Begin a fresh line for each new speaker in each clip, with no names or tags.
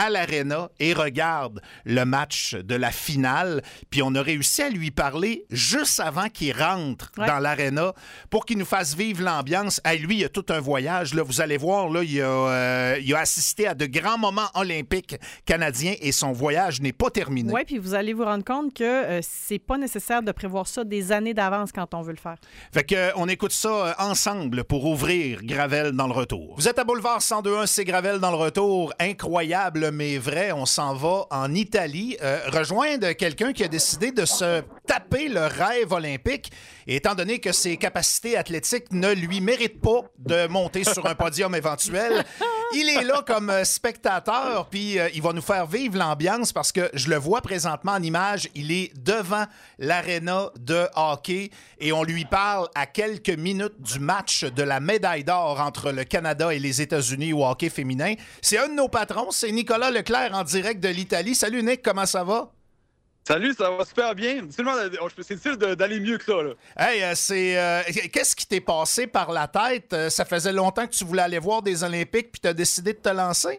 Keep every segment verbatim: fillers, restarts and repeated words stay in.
à l'Arena et regarde le match de la finale. Puis on a réussi à lui parler juste avant qu'il rentre ouais. dans l'Arena pour qu'il nous fasse vivre l'ambiance. Hey, lui, il a tout un voyage. Là. Vous allez voir, là, il, a, euh, il a assisté à de grands moments olympiques canadiens et son voyage n'est pas terminé.
Oui, puis vous allez vous rendre compte que euh, c'est pas nécessaire de prévoir ça des années d'avance quand on veut le faire.
Fait que euh, on écoute ça euh, ensemble pour ouvrir Gravel dans le retour. Vous êtes à Boulevard cent deux point un, c'est Gravel dans le retour. Incroyable, mais vrai. On s'en va en Italie euh, rejoindre quelqu'un qui a décidé de se taper le rêve olympique. Et étant donné que ses capacités athlétiques ne lui méritent pas de monter sur un podium éventuel, il est là comme spectateur, puis euh, il va nous faire vivre l'ambiance parce que je le vois présentement en image, il est devant l'aréna de hockey et on lui parle à quelques minutes du match de la médaille d'or entre le Canada et les États-Unis au hockey féminin. C'est un de nos patrons, c'est Nicolas Leclerc en direct de l'Italie. Salut Nick, comment ça va?
Salut, ça va super bien. C'est difficile d'aller mieux que ça. Là.
Hey, euh, c'est euh, qu'est-ce qui t'est passé par la tête? Ça faisait longtemps que tu voulais aller voir des Olympiques puis tu as décidé de te lancer?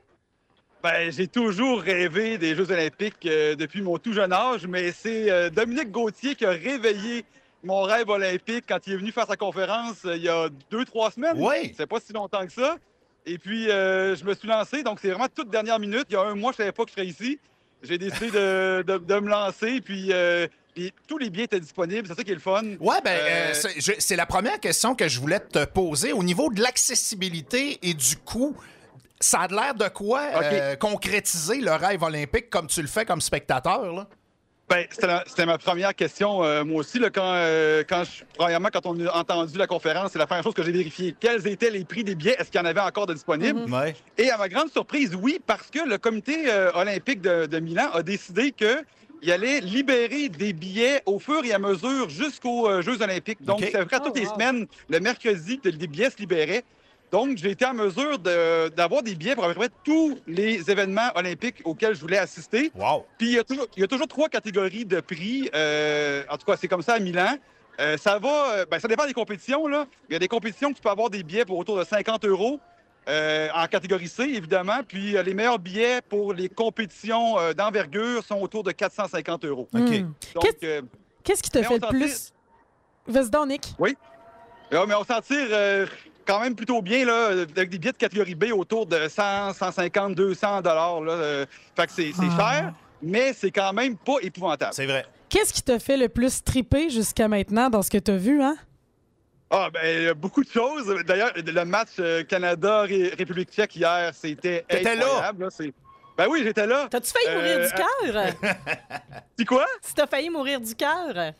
Ben, j'ai toujours rêvé des Jeux olympiques euh, depuis mon tout jeune âge, mais c'est euh, Dominique Gauthier qui a réveillé mon rêve olympique quand il est venu faire sa conférence euh, il y a deux, trois semaines.
Oui.
C'est pas si longtemps que ça. Et puis, euh, je me suis lancé. Donc, c'est vraiment toute dernière minute. Il y a un mois, je savais pas que je serais ici. J'ai décidé de, de, de me lancer, puis, euh, puis tous les billets étaient disponibles. C'est ça qui est le fun.
Oui, bien, euh, euh, c'est, je, c'est la première question que je voulais te poser. Au niveau de l'accessibilité et du coût, ça a l'air de quoi okay. euh, concrétiser le rêve olympique comme tu le fais comme spectateur, là?
Ben, c'était, la, c'était ma première question, euh, moi aussi. Là, quand, euh, quand je, premièrement, quand on a entendu la conférence, c'est la première chose que j'ai vérifiée. Quels étaient les prix des billets? Est-ce qu'il y en avait encore de disponibles?
Mm-hmm. Ouais.
Et à ma grande surprise, oui, parce que le comité euh, olympique de, de Milan a décidé qu'il allait libérer des billets au fur et à mesure jusqu'aux euh, Jeux olympiques. Donc, okay. c'est vrai, toutes oh, les wow. semaines, le mercredi, des billets se libéraient. Donc, j'ai été en mesure de, d'avoir des billets pour à peu près tous les événements olympiques auxquels je voulais assister.
Wow.
Puis, il y a toujours, il y a toujours trois catégories de prix. Euh, en tout cas, c'est comme ça à Milan. Euh, ça va... Ben, ça dépend des compétitions, là. Il y a des compétitions que tu peux avoir des billets pour autour de cinquante euros euh, en catégorie C, évidemment. Puis, euh, les meilleurs billets pour les compétitions euh, d'envergure sont autour de quatre cent cinquante euros.
OK. Donc, Qu'est-ce, euh, qu'est-ce qui te fait le plus... Vas-y donc, Nick.
Oui. Euh, mais on s'en tire... Euh, quand même plutôt bien, là, avec des billets de catégorie B autour de cent, cent cinquante, deux cents dollars. Là. Euh, fait que c'est, c'est ah. cher, mais c'est quand même pas épouvantable.
C'est vrai.
Qu'est-ce qui t'a fait le plus triper jusqu'à maintenant dans ce que t'as vu, hein?
Ah, ben, beaucoup de choses. D'ailleurs, le match euh, Canada-République tchèque hier, c'était
T'étais
incroyable.
là?
Là, c'est... Ben oui, j'étais là.
T'as-tu failli euh... mourir du cœur?
C'est quoi?
Si t'as failli mourir du cœur?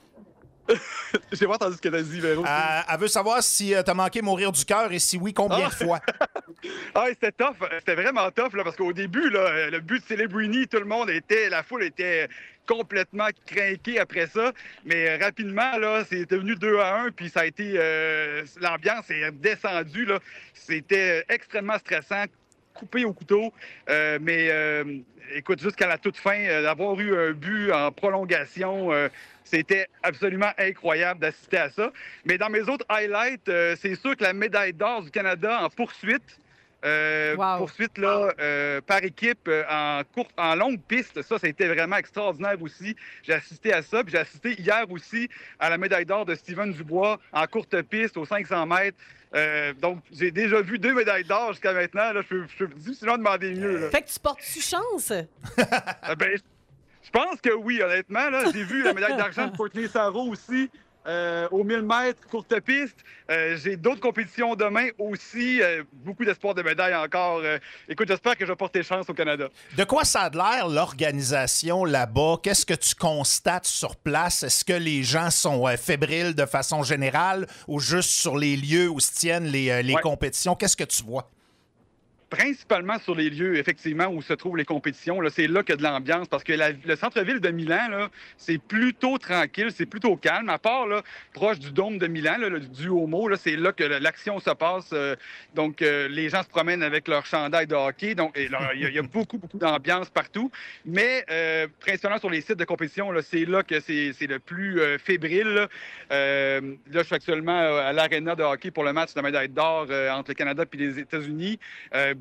J'ai pas entendu ce qu'elle a dit, Véro.
Euh, elle veut savoir si euh, t'as manqué mourir du cœur et si oui, combien
ah.
de fois?
Ah, c'était tough. C'était vraiment tough, là, parce qu'au début, là, le but de Celebrini, tout le monde était... La foule était complètement craquée après ça. Mais rapidement, là, c'est devenu deux à un, puis ça a été... Euh, l'ambiance est descendue, là. C'était extrêmement stressant, coupé au couteau. Euh, mais euh, écoute, jusqu'à la toute fin, euh, d'avoir eu un but en prolongation... Euh, C'était absolument incroyable d'assister à ça. Mais dans mes autres highlights, euh, c'est sûr que la médaille d'or du Canada en poursuite, euh, wow. poursuite là, euh, par équipe euh, en, courte, en longue piste, ça, c'était vraiment extraordinaire aussi. J'ai assisté à ça. Puis j'ai assisté hier aussi à la médaille d'or de Steven Dubois en courte piste aux cinq cents mètres. Euh, donc, j'ai déjà vu deux médailles d'or jusqu'à maintenant. Là, je peux, je peux difficilement demander mieux. Là.
Fait que tu portes-tu chance?
euh, ben, Je pense que oui, honnêtement. Là, j'ai vu la médaille d'argent de Courtney Sarro aussi euh, aux mille mètres, courte piste. Euh, j'ai d'autres compétitions demain aussi. Euh, beaucoup d'espoir de médailles encore. Euh, écoute, j'espère que je vais porter chance au Canada.
De quoi ça a l'air, l'organisation là-bas? Qu'est-ce que tu constates sur place? Est-ce que les gens sont euh, fébriles de façon générale ou juste sur les lieux où se tiennent les, euh, les ouais. compétitions? Qu'est-ce que tu vois?
Principalement sur les lieux, effectivement, où se trouvent les compétitions. Là, c'est là qu'il y a de l'ambiance, parce que la, le centre-ville de Milan, là, c'est plutôt tranquille, c'est plutôt calme. À part, là, proche du dôme de Milan, là, le Duomo, là, c'est là que l'action se passe. Euh, donc, euh, les gens se promènent avec leur chandail de hockey. Donc, il y, y a beaucoup, beaucoup d'ambiance partout. Mais, euh, principalement sur les sites de compétition, là, c'est là que c'est, c'est le plus euh, fébrile. Là. Euh, là, je suis actuellement à l'aréna de hockey pour le match de la médaille d'or euh, entre le Canada et les États-Unis. Euh,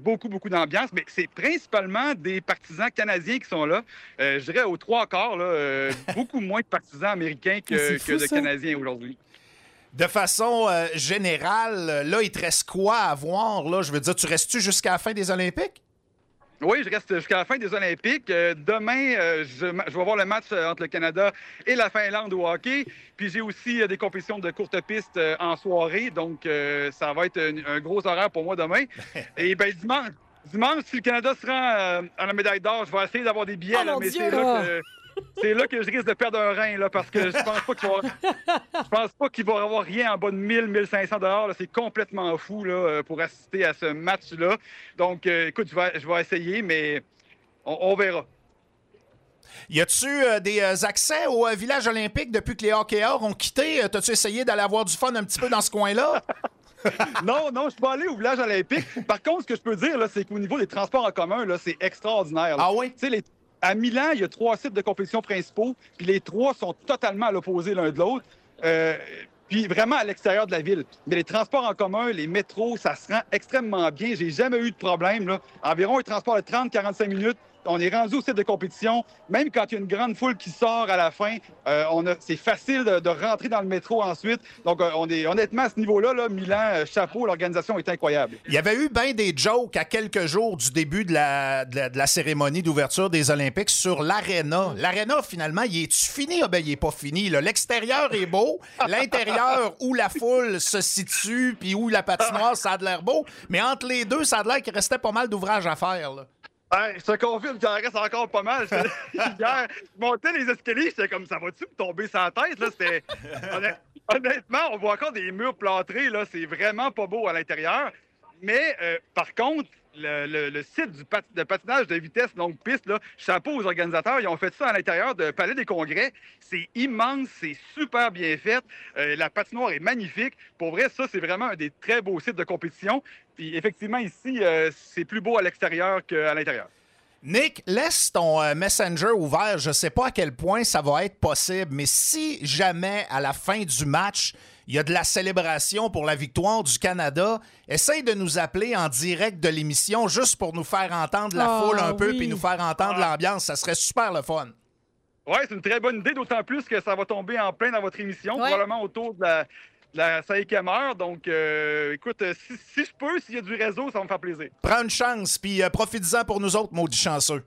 beaucoup, beaucoup d'ambiance, mais c'est principalement des partisans canadiens qui sont là. Euh, je dirais aux trois quarts, là, euh, beaucoup moins de partisans américains que,
fou,
que de
ça.
Canadiens aujourd'hui.
De façon euh, générale, là, il te reste quoi à voir? Là? Je veux dire, tu restes-tu jusqu'à la fin des Olympiques?
Oui, je reste jusqu'à la fin des Olympiques. Euh, demain, euh, je, je vais voir le match euh, entre le Canada et la Finlande au hockey. Puis j'ai aussi euh, des compétitions de courte piste euh, en soirée. Donc, euh, ça va être un, un gros horaire pour moi demain. Et bien, dimanche, dimanche, si le Canada se rend euh, à la médaille d'or, je vais essayer d'avoir des billets.
Oh,
là,
mon
mais
Dieu!
c'est là que... C'est là que je risque de perdre un rein, là, parce que je pense pas qu'il va, je pense pas qu'il va y avoir rien en bas de mille, mille cinq cents dollars. C'est complètement fou là, pour assister à ce match-là. Donc, euh, écoute, je vais, je vais essayer, mais on, on verra.
Y a-tu euh, des euh, accès au euh, village olympique depuis que les hockeyeurs ont quitté? Euh, T'as-tu essayé d'aller avoir du fun un petit peu dans ce coin-là?
non, non, je suis pas allé au village olympique. Par contre, ce que je peux dire, là, c'est qu'au niveau des transports en commun, là, c'est extraordinaire. Là.
Ah oui?
Tu sais, les... À Milan, il y a trois sites de compétition principaux, puis les trois sont totalement à l'opposé l'un de l'autre, euh, puis vraiment à l'extérieur de la ville. Mais les transports en commun, les métros, ça se rend extrêmement bien. J'ai jamais eu de problème. Là. Environ un transport de trente à quarante-cinq minutes. On est rendu au site de compétition. Même quand il y a une grande foule qui sort à la fin, euh, on a, c'est facile de, de rentrer dans le métro ensuite. Donc, euh, on est honnêtement à ce niveau-là, là, Milan, euh, chapeau, l'organisation est incroyable.
Il y avait eu bien des jokes à quelques jours du début de la, de la, de la cérémonie d'ouverture des Olympiques sur l'aréna. L'aréna, finalement, il est-tu fini? Ah ben, il est pas fini. Là. L'extérieur est beau. L'intérieur, où la foule se situe puis où la patinoire, ça a de l'air beau. Mais entre les deux, ça a de l'air qu'il restait pas mal d'ouvrages à faire, là.
Hey, je te confirme qu'il en reste encore pas mal. Hier, je montais les escaliers, j'étais comme, ça va-tu me tomber sur la tête? Là, c'était... Honnêtement, on voit encore des murs plâtrés. Là, c'est vraiment pas beau à l'intérieur. Mais euh, par contre, le, le, le site du pat... de patinage de vitesse longue piste, là, chapeau aux organisateurs, ils ont fait ça à l'intérieur de Palais des Congrès. C'est immense, c'est super bien fait. Euh, la patinoire est magnifique. Pour vrai, ça, c'est vraiment un des très beaux sites de compétition. Puis effectivement, ici, euh, c'est plus beau à l'extérieur qu'à l'intérieur.
Nick, laisse ton euh, Messenger ouvert. Je sais pas à quel point ça va être possible, mais si jamais, à la fin du match, il y a de la célébration pour la victoire du Canada, essaye de nous appeler en direct de l'émission juste pour nous faire entendre la
oh,
foule un peu
oui.
puis nous faire entendre
Ah.
l'ambiance. Ça serait super le fun.
Oui, c'est une très bonne idée, d'autant plus que ça va tomber en plein dans votre émission,
Ouais.
probablement autour de la, de la cinquième heure. Donc, euh, écoute, si, si je peux, s'il y a du réseau, ça va me faire plaisir.
Prends une chance, puis euh, profite-en pour nous autres, maudits chanceux.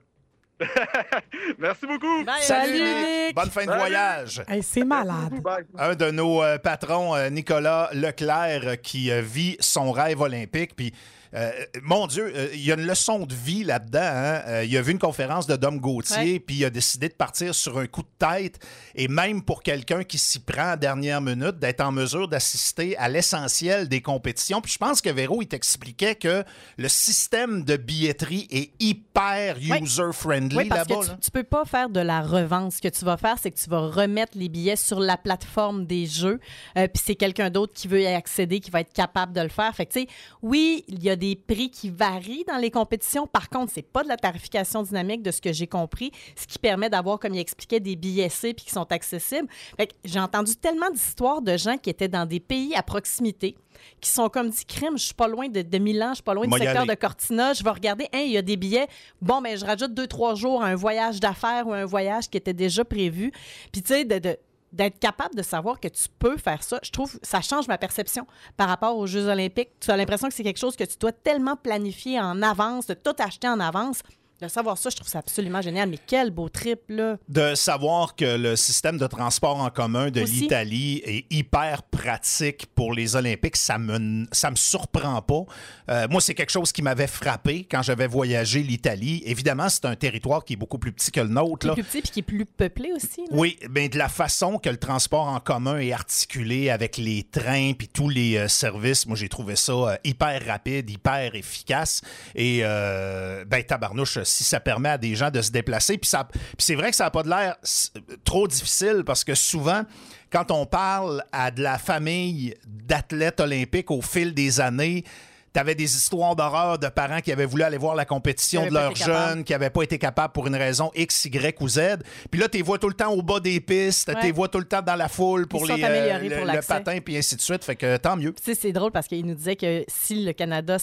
Merci beaucoup.
Bye.
Salut,
Salut,
Nick.
Nick.
Bonne fin de
Salut.
voyage.
Hey, c'est malade.
Bye.
Un de nos euh, patrons, euh, Nicolas Leclerc, euh, qui euh, vit son rêve olympique. Puis, euh, mon Dieu, euh, il y a une leçon de vie là-dedans. Hein? Euh, il a vu une conférence de Dom Gauthier,
Ouais.
puis il a décidé de partir sur un coup de tête. Et même pour quelqu'un qui s'y prend à dernière minute, d'être en mesure d'assister à l'essentiel des compétitions. Puis je pense que Véro, il t'expliquait que le système de billetterie est hyper
Ouais.
user-friendly
Oui, parce
là-bas.
que tu,
là.
tu peux pas faire de la revente. Ce que tu vas faire, c'est que tu vas remettre les billets sur la plateforme des jeux. Euh, Puis c'est quelqu'un d'autre qui veut y accéder, qui va être capable de le faire. Fait que, tu sais, oui, il y a des prix qui varient dans les compétitions. Par contre, c'est pas de la tarification dynamique de ce que j'ai compris, ce qui permet d'avoir, comme il expliquait, des billets C puis qui sont accessibles. Fait que j'ai entendu tellement d'histoires de gens qui étaient dans des pays à proximité, qui sont comme dit, crime, je suis pas loin de, de Milan, je suis pas loin
Moi,
du
y
secteur
aller.
de Cortina, je vais regarder, hein, il y a des billets. Bon, ben je rajoute deux, trois jours à un voyage d'affaires ou un voyage qui était déjà prévu. Puis, tu sais, de, de- d'être capable de savoir que tu peux faire ça, je trouve ça change ma perception par rapport aux Jeux olympiques. Tu as l'impression que c'est quelque chose que tu dois tellement planifier en avance, de tout acheter en avance. De savoir ça, je trouve ça absolument génial. Mais quel beau trip, là!
De savoir que le système de transport en commun de
Aussi.
l'Italie est hyper pratique pour les Olympiques, ça me, ça me surprend pas. Euh, moi, c'est quelque chose qui m'avait frappé quand j'avais voyagé l'Italie. Évidemment, c'est un territoire qui est beaucoup plus petit que le nôtre.
Qui est
Là.
plus petit puis qui est plus peuplé aussi. Là.
Oui, mais de la façon que le transport en commun est articulé avec les trains puis tous les euh, services, moi, j'ai trouvé ça euh, hyper rapide, hyper efficace. Et, euh, ben, tabarnouche, si ça permet à des gens de se déplacer. Puis, ça, puis c'est vrai que ça n'a pas de l'air s- trop difficile parce que souvent, quand on parle à de la famille d'athlètes olympiques au fil des années, t'avais des histoires d'horreur de parents qui avaient voulu aller voir la compétition
Qui
de
avaient pas
leurs
été capables.
jeunes, qui n'avaient pas été capables pour une raison X, Y ou Z. Puis là, tu les vois tout le temps au bas des pistes,
Ouais.
tu les vois tout le temps dans la foule pour
Ils sont
les,
améliorés
le,
pour
le
l'accès.
patin, puis ainsi de suite. Fait que tant mieux.
Tu sais, c'est drôle parce qu'il nous disait que si le Canada